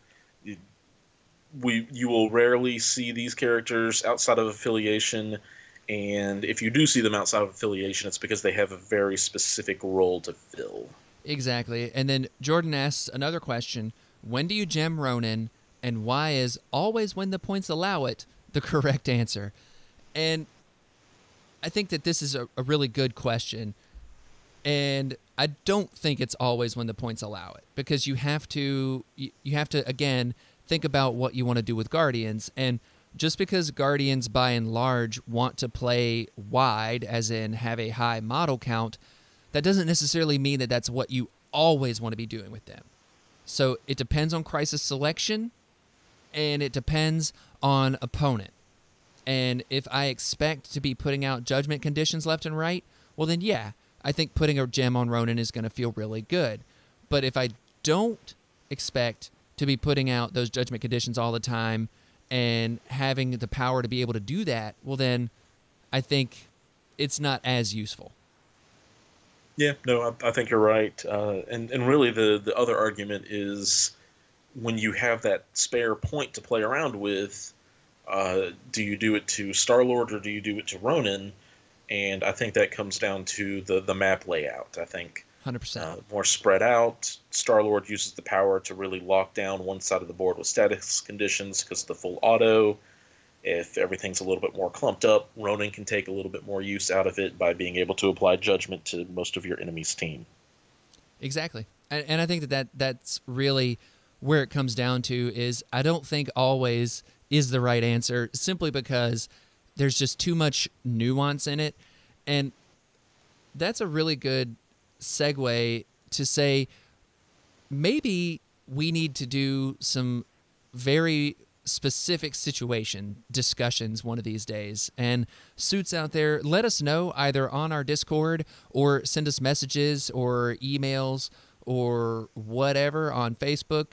you will rarely see these characters outside of affiliation, and if you do see them outside of affiliation, it's because they have a very specific role to fill. Exactly. And then Jordan asks another question, when do you gem Ronin, and why is always when the points allow it the correct answer? And I think that this is a really good question, and I don't think it's always when the points allow it, because you have to again think about what you want to do with Guardians. And just because Guardians by and large want to play wide, as in have a high model count, that doesn't necessarily mean that that's what you always want to be doing with them. So it depends on crisis selection, and it depends on opponent. And if I expect to be putting out judgment conditions left and right, well then yeah, I think putting a gem on Ronan is going to feel really good. But if I don't expect to be putting out those judgment conditions all the time and having the power to be able to do that, well then I think it's not as useful. Yeah, no, I think you're right. And really the other argument is when you have that spare point to play around with, do you do it to Star-Lord or do you do it to Ronan? And I think that comes down to the map layout. I think 100%. More spread out. Star-Lord uses the power to really lock down one side of the board with status conditions because of the full auto. If everything's a little bit more clumped up, Ronan can take a little bit more use out of it by being able to apply judgment to most of your enemy's team. Exactly. And I think that's really where it comes down to is I don't think always is the right answer, simply because there's just too much nuance in it. And that's a really good segue to say maybe we need to do some very specific situation discussions one of these days. And suits out there, let us know either on our Discord or send us messages or emails or whatever on Facebook,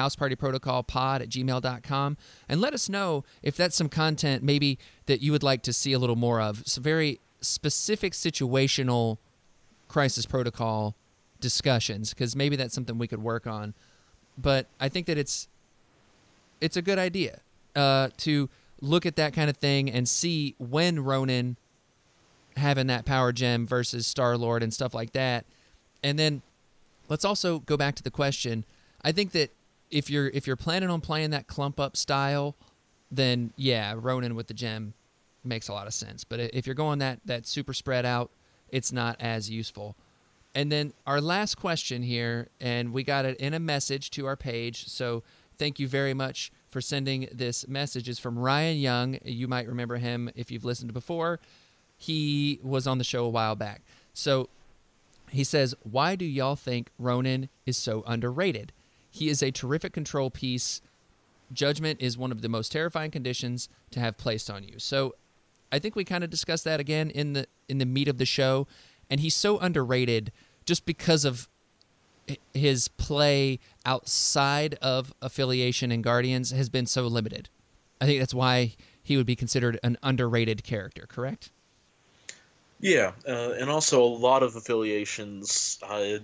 housepartyprotocolpod@gmail.com, and let us know if that's some content maybe that you would like to see a little more of. Some very specific situational crisis protocol discussions, because maybe that's something we could work on. But I think that it's a good idea to look at that kind of thing and see when Ronan having that power gem versus Star-Lord and stuff like that. And then let's also go back to the question. I think that if you're planning on playing that clump up style, then yeah, Ronan with the gem makes a lot of sense. But if you're going that super spread out, it's not as useful. And then our last question here, and we got it in a message to our page, so thank you very much for sending this message. It's from Ryan Young. You might remember him if you've listened before. He was on the show a while back. So he says, why do y'all think Ronan is so underrated? He is a terrific control piece. Judgment is one of the most terrifying conditions to have placed on you. So I think we kind of discussed that again in the meat of the show. And he's so underrated just because of his play outside of affiliation and Guardians has been so limited. I think that's why he would be considered an underrated character, correct? Yeah, and also a lot of affiliations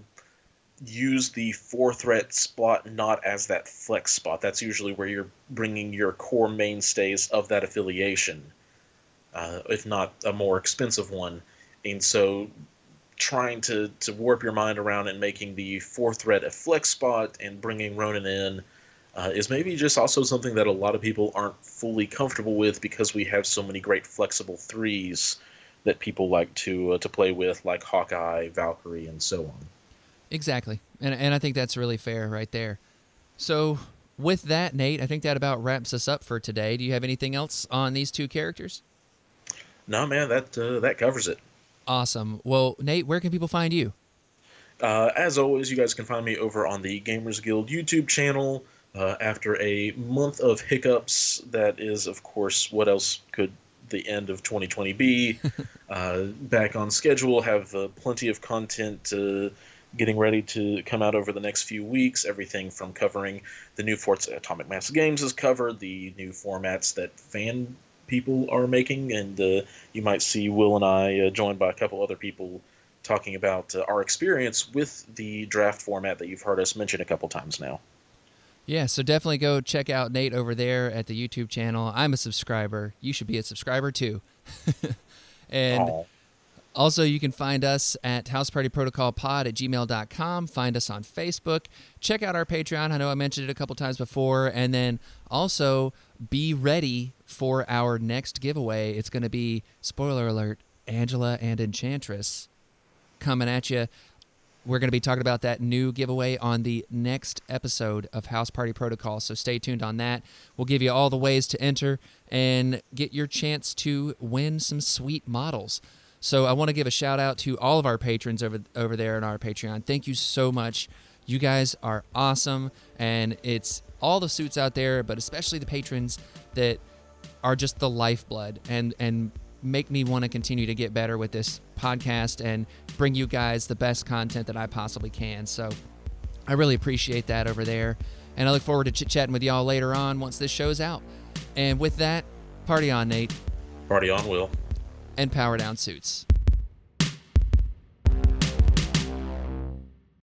use the 4-threat spot not as that flex spot. That's usually where you're bringing your core mainstays of that affiliation, if not a more expensive one. And so trying to warp your mind around and making the 4-threat a flex spot and bringing Ronan in is maybe just also something that a lot of people aren't fully comfortable with, because we have so many great flexible 3s that people like to play with, like Hawkeye, Valkyrie, and so on. Exactly. And I think that's really fair right there. So with that, Nate, I think that about wraps us up for today. Do you have anything else on these two characters? No, man, that covers it. Awesome. Well, Nate, where can people find you? As always, you guys can find me over on the Gamers Guild YouTube channel. After a month of hiccups, that is, of course, what else could the end of 2020 be? Back on schedule, have plenty of content getting ready to come out over the next few weeks. Everything from covering the new Forza Atomic Mass Games is covered, the new formats that fan people are making, and you might see Will and I joined by a couple other people talking about our experience with the draft format that you've heard us mention a couple times now. Yeah, so definitely go check out Nate over there at the YouTube channel. I'm a subscriber. You should be a subscriber too. And also you can find us at housepartyprotocolpod@gmail.com. Find us on Facebook. Check out our Patreon. I know I mentioned it a couple times before. And then also be ready for our next giveaway. It's going to be, spoiler alert, Angela and Enchantress coming at you. We're going to be talking about that new giveaway on the next episode of House Party Protocol, so stay tuned on that. We'll give you all the ways to enter and get your chance to win some sweet models. So I want to give a shout-out to all of our patrons over there on our Patreon. Thank you so much. You guys are awesome, and it's all the suits out there, but especially the patrons that are just the lifeblood and make me want to continue to get better with this podcast and bring you guys the best content that I possibly can. So I really appreciate that over there. And I look forward to chit-chatting with y'all later on once this show's out. And with that, party on, Nate. Party on, Will. And power down, suits.